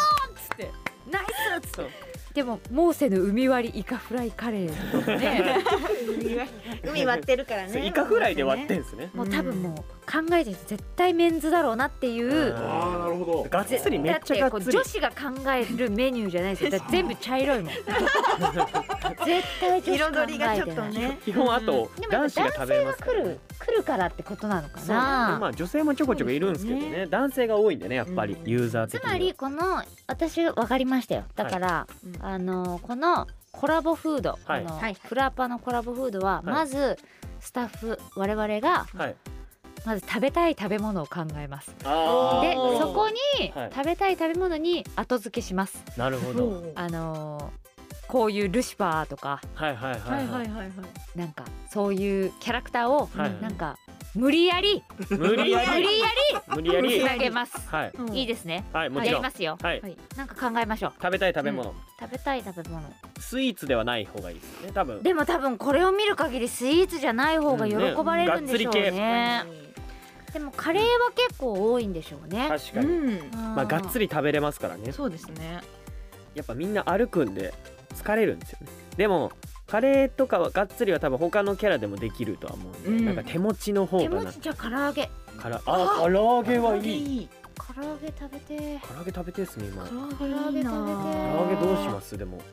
つって。でもモーセの海割りイカフライカレーね。 海割ってるからね。 イカフライで割ってんすね。 もう多分もう考えてると絶対メンズだろうなっていう。 なるほど。 がっつりめっちゃがっつり。 女子が考えるメニューじゃないですよ。だって全部茶色いもん。絶対女子考えてない。 彩りがちょっとね。 基本あと男子が食べますからね。 来るからってことなのかな。 まあ女性もちょこちょこいるんですけどね、男性が多いんでね、やっぱりユーザー的に。 つまりこの私分かりましたよ。だからこのコラボフード、フラパのコラボフードはまずスタッフ我々がまず食べたい食べ物を考えます。でそこに食べたい食べ物に後付けします。 なるほど。 こういうルシファーとかなんかそういうキャラクターをなんか無理やりつなげます。いいですね。やりますよ。なんか考えましょう。 食べたい食べ物。 スイーツではない方がいいですね、多分。 でも多分これを見る限りスイーツじゃない方が喜ばれるんでしょうね。でもカレーは結構多いんでしょうね。 確かに。まあがっつり食べれますからね。 そうですね。 やっぱみんな歩くんで疲れるんですよね。でもカレーとかはがっつりは多分他のキャラでもできるとは思うんで、なんか手持ちの方が。 手持ちじゃ唐揚げ。 唐揚げはいい。 唐揚げ食べて。 唐揚げ食べてですね今。 唐揚げ食べて。 唐揚げどうします？でも唐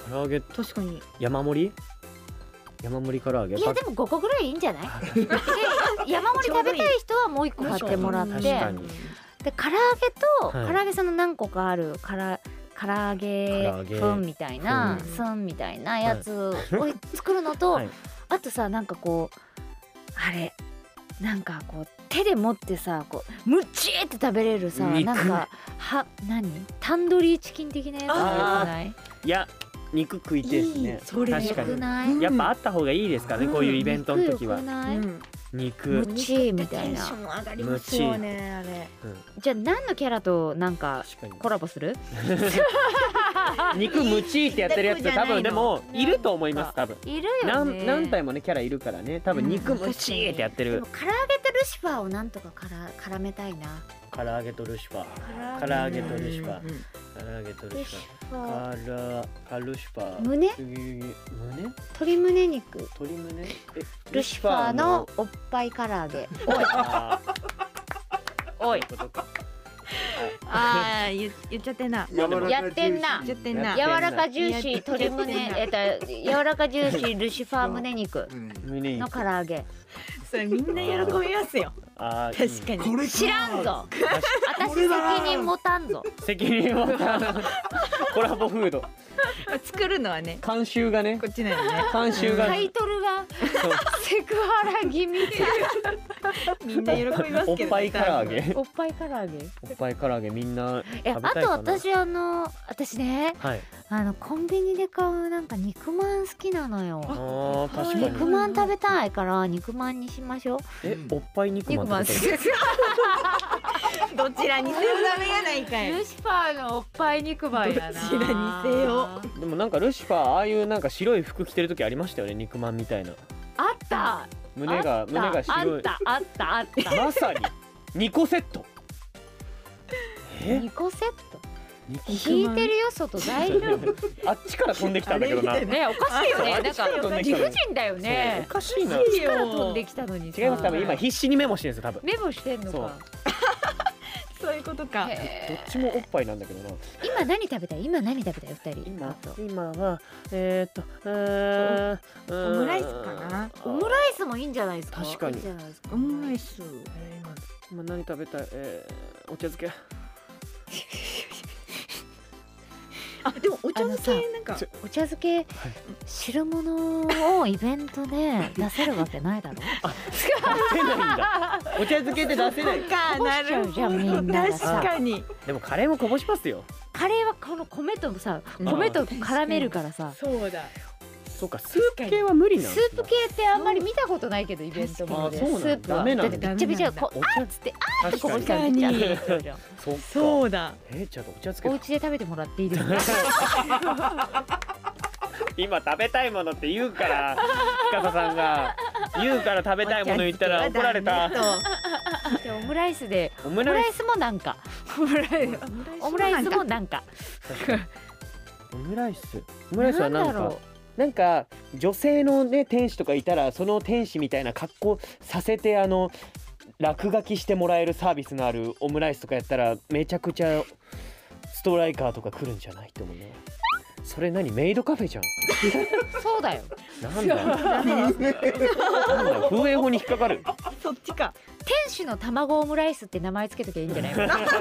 唐揚げ確かに山盛り唐揚げ。 いやでも5個ぐらいいいんじゃない？で山盛り食べたい人はもう1個買ってもらって、 確かに。 で唐揚げと、 はい唐揚げその何個かある唐揚げ粉みたいな寸みたいなやつを作るのと、 はいあとさなんかこうあれなんかこう手で持ってさこうむっちーって食べれるさ肉なんか何タンドリーチキン的なやつがよくない？ いや肉食いてえですね。 いいそれ確かよくに。 ない？ やっぱあった方がいいですからね、こういうイベントの時はよくない？ うん肉。 むっちーみたいな。 上がりますよねあれ。 じゃあ何のキャラとなんか確かに。 コラボする？ 肉ムチーってやってるやつ多分でもいると思います多分。 いるよね。 何体もねキャラいるからね、多分肉ムチーってやってるでも。唐揚げとルシファーをなんとか絡めたいな。 唐揚げとルシファー。唐揚げとルシファー。唐揚げとルルシシフファーァー。ルシファー。 胸胸？ 鶏胸肉鶏胸？ ルシファーのおっぱい唐揚げ。 おい。 ああ言っちゃってんな。 やってんな。 言っちゃってんな。 柔らかジューシー鶏胸柔らかジューシールシファー胸肉胸の唐揚げ。 それみんな喜びますよ。 あー確かに。 これ知らんぞ。私責任持たんぞ。 責任をコラボフード作るのはね監修がね、 こっちなのね。 監修がタイトルがそうセクハラ気味。 みんな喜びますけど。 おっぱい唐揚げ。 おっぱい唐揚げ。 おっぱい唐揚げみんな食べたいかな。 あと私ねはい。 コンビニで買うなんか肉まん好きなのよ。 あー確かに。 肉まん食べたいから肉まんにしましょう。 おっぱい肉まんってことですどちらにせよダメやないかい。 ルシファーのおっぱい肉まんやな。 どちらにせよ。 でもなんかルシファーああいうなんか白い服着てる時ありましたよね、肉まんみたいな。 あった胸が白い。 あったまさに2個セット。 2個セット肉引いてるよ外大丈夫？ あっちから飛んできたんだけどな。 ねおかしいよね。なんか理不尽だよおね。 かしいな。 こっちから飛んできたのにさ。 違います多分今必死にメモしてるんですよ多分。 メモしてんのそうか。 そういうことか。 どっちもおっぱいなんだけどな。 今何食べたい？今何食べたい？二人。 今はオムライスかな。 オムライスもいいんじゃないですか？ 確かにいいんじゃないですか。 オムライス。 今何食べたい？お茶漬け。 あでもお茶漬けなんかお茶漬け汁物をイベントで出せるわけないだろ。 出せないんだ。お茶漬けって出せない。 かなるほど。 じゃんみんなが確さ。 かに。 でもカレーもこぼしますよ。 カレーはこの米とさ米と絡めるからさ。 そうだ。 そうかスープ系は無理なんですスープ系ってあんまり見たことないけどイベントもでスあそうなんだープはダメなんだだってびっちゃびちゃこうお茶あっつってあーってこぼし確ちゃうかにびっちゃびちゃそっか。 そうだ。 じゃあお茶漬けお家で食べてもらっていいですか？ 今食べたいものって言うから深田さんが言うから食べたいもの言ったら怒られた。 じゃあオムライスでオムライオムライスもなんかオムライスもなんかス。オムライスはなんかなんだろなんか女性のね天使とかいたらその天使みたいな格好させて落書きしてもらえるサービスのあるオムライスとかやったらめちゃくちゃストライカーとか来るんじゃないって思うね。それ何メイドカフェじゃん。 そうだよ。 なんだなんだ風営法に引っかかる。 そっちか。 天使の卵オムライスって名前つけときゃいいんじゃないかな。あ、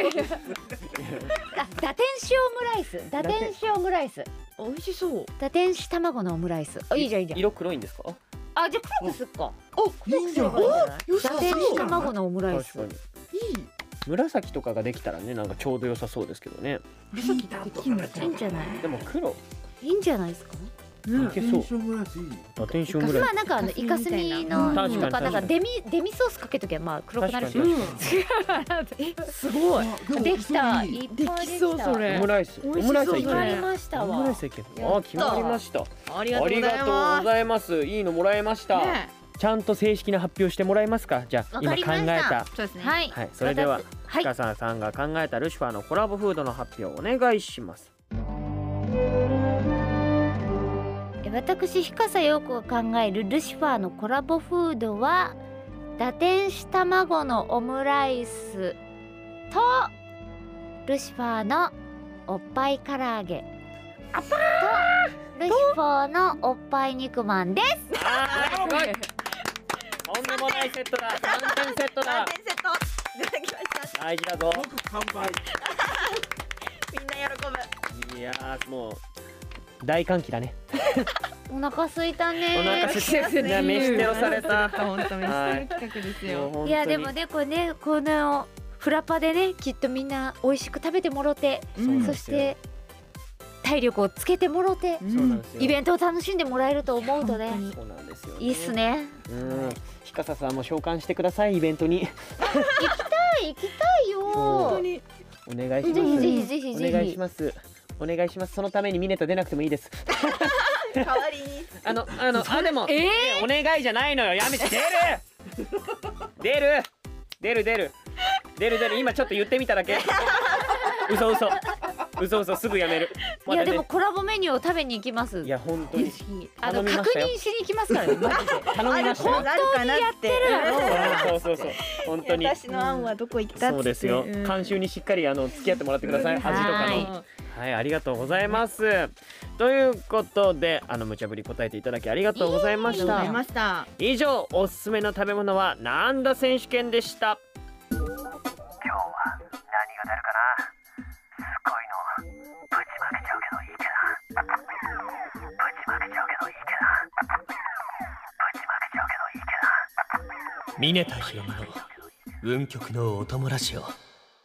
打天使オムライス。打天使オムライス。 美味しそう。 打天使卵のオムライス。あ、いいじゃんいいじゃん。 色黒いんですか？ あ、じゃあ黒くすっか。 おいいじゃん。 打天使卵のオムライス。 確かに紫とかができたらねなんかちょうど良さそうですけどね。 紫だと。 いいんじゃない。 でも黒いいんじゃないですか。 いけそう。 テンショングラスいい。 アテンションぐらいまあなんかイカスミの確かにとかなんかデミソースかけときゃまあ黒くなるし。 すごい。 できた。いっでぱいきそうそれ。 オムライス美味しそういける決まりましたわオムライ。スいける。あ決まりました。 ありありがとうございます。いいのもらえました。 ねちゃんと正式な発表してもらえますか。じゃあ今考えた。 そうですね。 はい。 はいそれでははい。 深澤さんが考えたルシファーのコラボフードの発表お願いします。 私日笠陽子が考えるルシファーのコラボフードは打天使卵のオムライスとルシファーのおっぱい唐揚げルシファーのおっぱい肉まんです。 すごい。とんでもないセットだ。3点セットだ。 3点セットいただきました。 大事だぞ。 完売。 みんな喜ぶ。 いやーもう大歓喜だね。 お腹空いたね。 お腹空いてるね。飯テロされた。 本当にしてる企画ですよ。 いやでもねこれねこのフラパでねきっとみんな美味しく食べてもろて、そして体力をつけてもろて、イベントを楽しんでもらえると思うとね。 そうなんですよ。 いいっすね。 ひかささんも召喚してくださいイベントに。 行きたいよ。 本当にお願いします。 ぜひぜひぜひぜひ。 お願いします。お願いします。そのためにミネタ出なくてもいいです。 代わりにでも、お願いじゃないのよ。やめて。出る。今ちょっと言ってみただけ。嘘すぐやめる。 いやでもコラボメニューを食べに行きます。 いや本当に確認しに行きますからね。マジで頼みましたよ。 本当にやってるやろ。 そう本当に。 私の案はどこ行ったって。 そうですよ。監修にしっかり付き合ってもらってください。味とかの。はい、ありがとうございます。ということで無茶ぶり答えていただきありがとうございました。以上おすすめの食べ物はなんだ選手権でした。 今日は何が出るかな。すごいのぶちまけちゃうけどいいけど峰田ひろむの運極のお供ラジオ。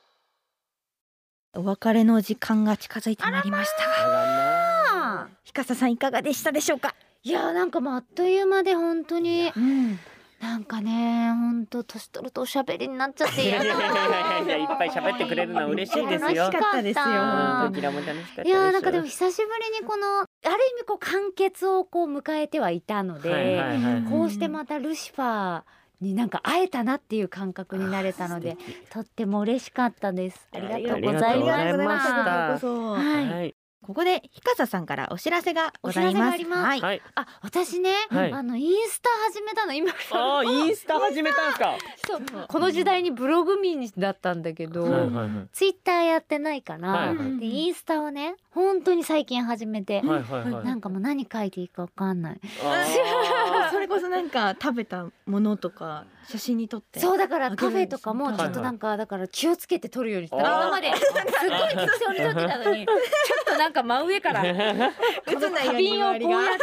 お別れの時間が近づいてまいりましたが、ひかささんいかがでしたでしょうか。 いやなんかあっという間で本当に、なんかね本当年取るとおしゃべりになっちゃっていっぱい喋ってくれるのは嬉しいですよ。 楽しかったですよ。いやなんかでも久しぶりにこのある意味完結を迎えてはいたので、こうしてまたルシファーになんか会えたなっていう感覚になれたのでとっても嬉しかったです。ありがとうございました。はい。 ここでひかささんからお知らせがございます。 はい。私ね、インスタ始めたの今。 インスタ始めたんですか。 そう。この時代にブログ民だったんだけど、ツイッターやってないから、でインスタをね本当に最近始めて、なんかもう何書いていいかわかんない。 それこそなんか食べたものとか写真に撮って。 そうだからカフェとかもちょっとなんかだから気をつけて撮るようにした。今まですごい適当に撮ってたのに、ちょっとなんか真上から映んない花瓶をこうや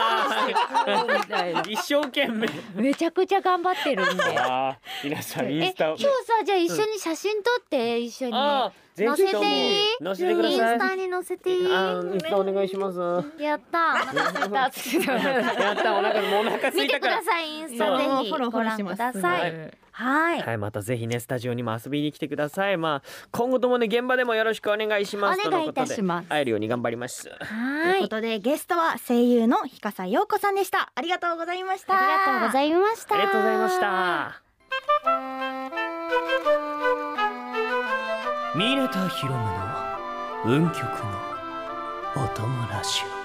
って一生懸命めちゃくちゃ頑張ってるんで。 皆さんインスタ今日さじゃあ一緒に写真撮って一緒に載せていい？ 載せてください。 インスタに載せていい？ インスタお願いします。 やったお腹すいた。 やったお腹すいたから。 見てくださいインスタぜひご覧ください。はい、 またぜひねスタジオにも遊びに来てください。今後ともね現場でもよろしくお願いします。 お願いいたします。 会えるように頑張ります。 ということでゲストは声優のひかさようこさんでした。ありがとうございました。 ありがとうございました。 ありがとうございました。 峰田ひろむの運極のお供ラジオ。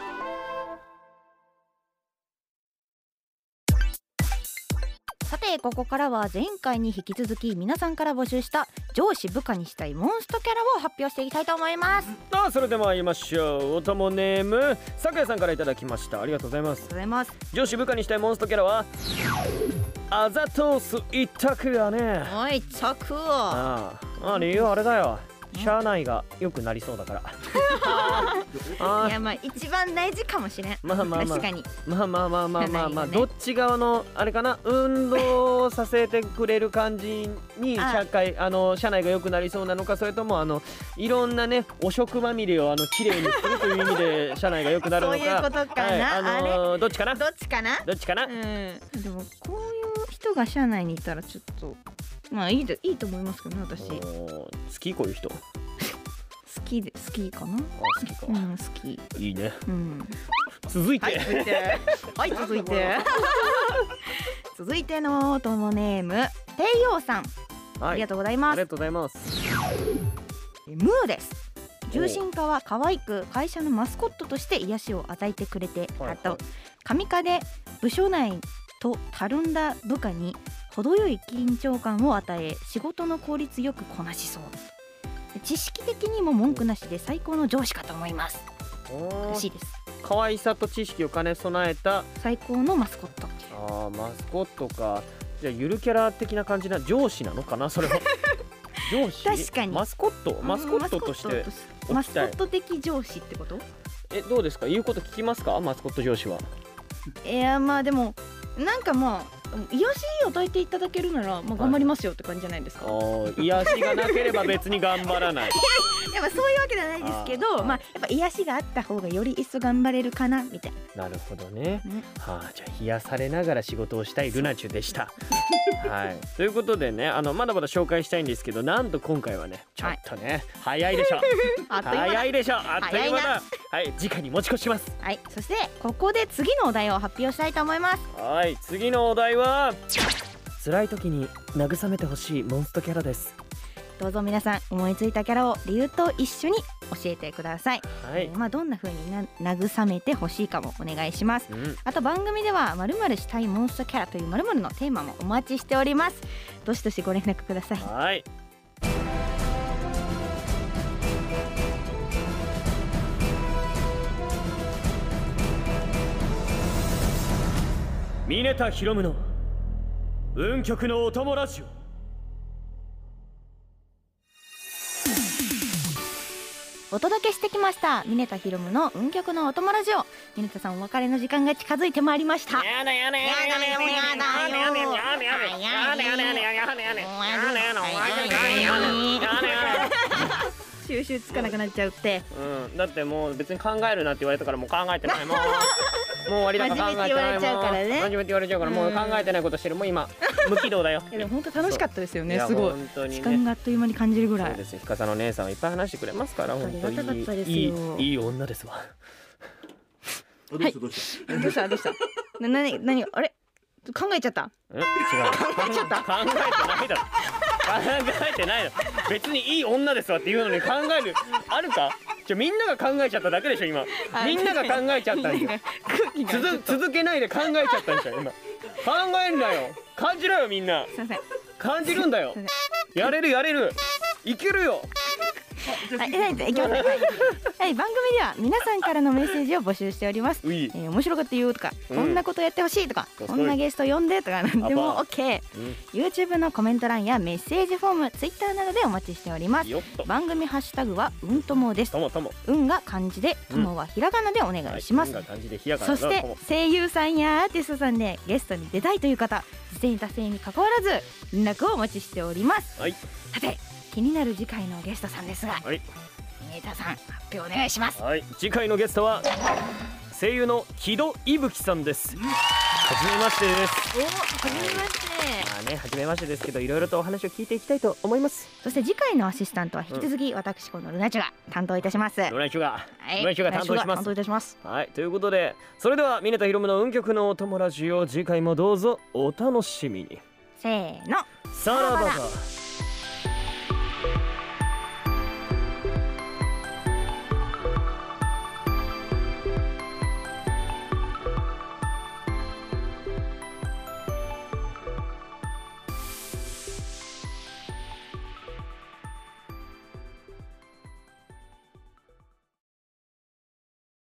さてここからは前回に引き続き皆さんから募集した上司部下にしたいモンストキャラを発表していきたいと思います。 それでは参りましょう。おともネームさくやさんからいただきました。ありがとうございます。上司部下にしたいモンストキャラはあざとす一択やね。 おい一択。 理由はあれだよ。社内が良くなりそうだからいや一番大事かもしれん。確かにどっち側のあれかな、運動させてくれる感じに社内が良くなりそうなのか、それともいろんなね汚職まみれをきれいにするという意味で社内が良くなるのかそういうことかな。 どっちかな。 でもこういう人が社内にいたらちょっといいと思いますけどね。私好き、こういう人好きかな。 好きか。 好き。 いいね。続いて続いてのお友ネームテイヨウさん、ありがとうございます。 ありがとうございます。 ムーです。重心化は可愛く会社のマスコットとして癒しを与えてくれて、あと神化で部署内とたるんだ部下に程よい緊張感を与え仕事の効率よくこなしそう。知識的にも文句なしで最高の上司かと思います。 らしいです。 可愛さと知識を兼ね備えた最高のマスコット。 マスコットか。じゃあゆるキャラ的な感じな上司なのかなそれは。上司。 確かに。 マスコットとしてマスコット的上司ってこと？ どうですか、言うこと聞きますか、マスコット上司は。 いやまあでもなんかまあ癒しを与えていただけるなら、まあ、頑張りますよって感じじゃないですか。 癒しがなければ別に頑張らない。 やっぱそういうわけじゃないですけど、まあやっぱ癒しがあった方がより一層頑張れるかなみたいな。なるほどね。じゃあ癒されながら仕事をしたいルナチュでした。はい。ということでね、まだまだ紹介したいんですけど、なんと今回はね、ちょっとね、早いでしょ。早いでしょ。あっという間だ。はい、次回に持ち越します。 はい。そしてここで次のお題を発表したいと思います。 はい、次のお題は辛い時に慰めてほしいモンストキャラです。 どうぞ皆さん思いついたキャラを理由と一緒に教えてください。 はい。 まあどんな風に慰めてほしいかもお願いします。あと番組では〇〇したいモンストキャラという〇〇のテーマもお待ちしております。どしどしご連絡ください。 はい。峰田ひろむの運極のお供ラジオ。 お届けしてきました峰田ひろむの運極のお供ラジオ。峰田さんお別れの時間が近づいてまいりました。 やだやだやだやだやだやだやだやだやだ。 収集つかなくなっちゃうって。 だってもう別に考えるなって言われたからもう考えてないもん。もう終わりだから考えてないもん。真面目って言われちゃうからもう考えてないことしてる。もう今無軌道だよ。 でも本当楽しかったですよね。すごい時間があっという間に感じるぐらい。 そうですよ。ひかさの姉さんはいっぱい話してくれますから本当にいい女ですわ。 どうしたどうした何あれ考えちゃった。 違う。考えちゃった。考えてないだろ。考えてないの。別にいい女ですわって言うのに考えるあるか。みんなが考えちゃっただけでしょ今。みんなが考えちゃったんですよ。続けないで考えちゃったんですよ今。考えんなよ。感じろよみんな。 すいません。 感じるんだよ。やれるいけるよ。 はい、番組では皆さんからのメッセージを募集しております。面白かったよとか、こんなことやってほしいとか、こんなゲスト呼んでとか何でも OK。YouTube のコメント欄やメッセージフォーム、Twitter などでお待ちしております。番組ハッシュタグはうんともです。うんが漢字で、ともはひらがなでお願いします。そして声優さんやアーティストさんでゲストに出たいという方、出演多数に関わらず連絡をお待ちしております。さて気になる次回のゲストさんですが、峰田さん発表お願いします。 はい、次回のゲストは声優の木戸伊吹さんです。はじめましてです。 はじめまして。 はじめましてですけどいろいろとお話を聞いていきたいと思います。 そして次回のアシスタントは引き続き私このルナチュが担当いたします。 ルナチュが担当します。 担当いたします。 はい、ということでそれでは峰田ひろむの運極のお供ラジオ、次回もどうぞお楽しみに。 せーの、 さらばだ。